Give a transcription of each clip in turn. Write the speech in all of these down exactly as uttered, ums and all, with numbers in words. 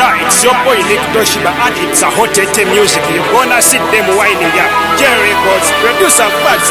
Yeah, it's your boy Nick Toshiba and it's a hot eighty music. You're gonna see them winding up. J Records, producer Fats,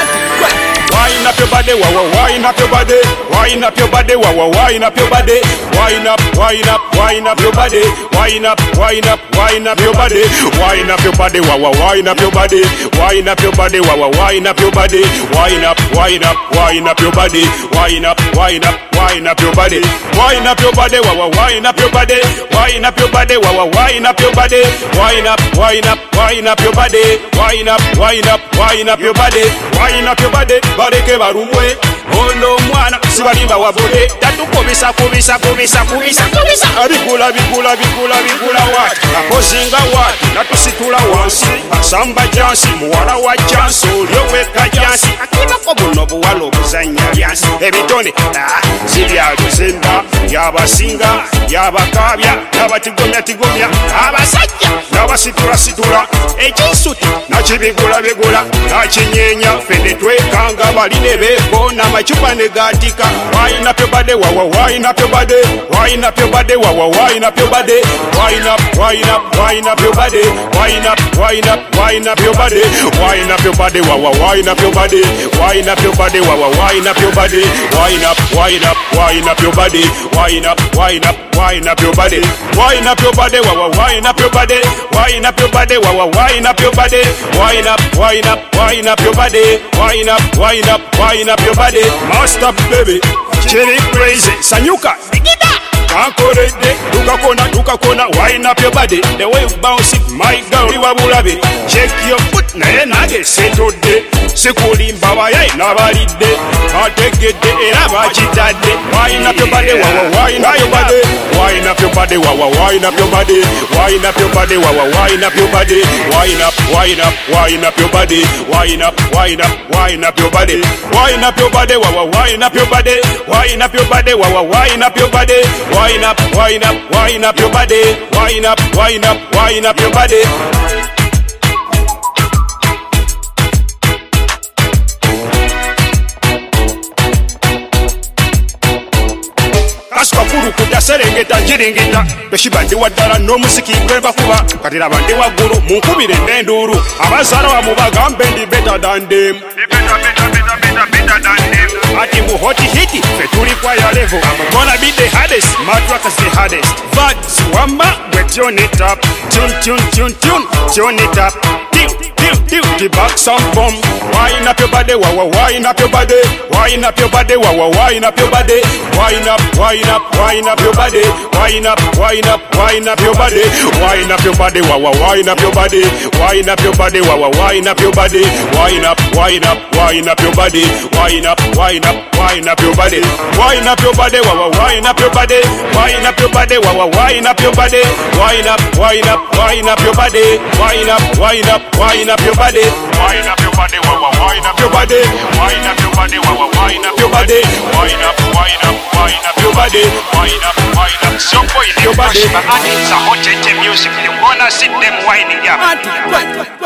and wind up your body, wah wah, wind up your body, wind up your body, wah wah, wind up your body, wind up, wind up, wind up your body, wind up, wind up, wind up your body, wind up your body, wah wah, wind up your body, wind up your body, wah wah, wind up your body, wind up, wind up, wind up your body, wind up, wind up, wind up your body, wind up your body, wah wah, wind up your body, wind up your body, wah wah, wind up your body, wind up, wind up, wind up your body, wind up, wind up, wind up your body, wind up your body. Bareke barumwe ono mwana sibalimba wabode tatukobisa kubisa kubisa kubisa kubisa abikula bikula bikula bikula wat akozinga wat natusitula wansi asamba jansi muwala wa jansi oliyoweka jansi akibako buno buwala obuzanya byansi ebitone zibyaluzenda yabasinga yabakabya nabatigomya tigomya abasajja nabasitula situla ekinsuti nakibigula bigula nakinyenya fene twekanga baline beko namachupa negatika. Wind up your body, wah wah, wind up your body, wind up your body, wah wah, wind up your body, wind up, wind up, wind up your body, wind up, wind up, wind up your body, wind up your body, wah wah, wind up your body, wind up your body, wah wah, wind up your body, wind up, wind up, wind up your body, wind up, wind up, wind up your body, wind up your body, wah wah, wind up your body, wind up your body, wah wah, wind up your body, wind up, wind up, wind up your body, wind up, wind up, wind up your body, master baby, chili crazy, sanyuka, digida. Kankorede, duka kona, duka kona, wind up your body. The way you bounce it, my girl, you wabulabe. Shake your foot, na ye nage, settle de. Sekuli mbaba ye, nabalide. Kategede, era bachitade. Wind up your body, wah wah, wind up your body. Wind up your body, wah wah, wind up your body. Wind up your body, wah wah, wind up your body. Wind up, wind up, wind up your body. Wind up, wind up, wind up your body. Wind up your body, wah wah, wind up your body. Wind up your body, wah wah, wind up your body. Wind up, wind up, wind up your body. Wind up, wind up, wind up your body. Kaswa kuru kuta serengeta jiringita Toshiba ndi wadala no musiki kweba kuba katira bandi waguru munkubire n'enduru abazara wa mubagambe ndi better than them better better better better better than them ati mu hot hit fe tuli kwa ya level I'm gonna be the hardest my track is the hardest but wamba we tune it up tune tune tune tune tune it up the back some bomb. Wind up your body, wah wah, wind up your body, wind up your body, wah wah, wind up your body, wind up, wind up, wind up your body, wind up, wind up, wind up your body, wind up your body, wah wah, wind up your body, wind up your body, wah wah, wind up your body, wind up, wind up, wind up your body, wind up, wind up, wind up your body, wind up your body, wah wah, wind up your body, wind up your body, wah wah, wind up your body, wind up, wind up, wind up your body, wind up, wind up, wind up your body. Wind up your body, wah wah, wind up your body. Wind up your body, wah wah, wind up your body. Wind up, wind up, wind up your body. Wind up, wind up, so boy, your body. And it's a hot music. You wanna see them winding up.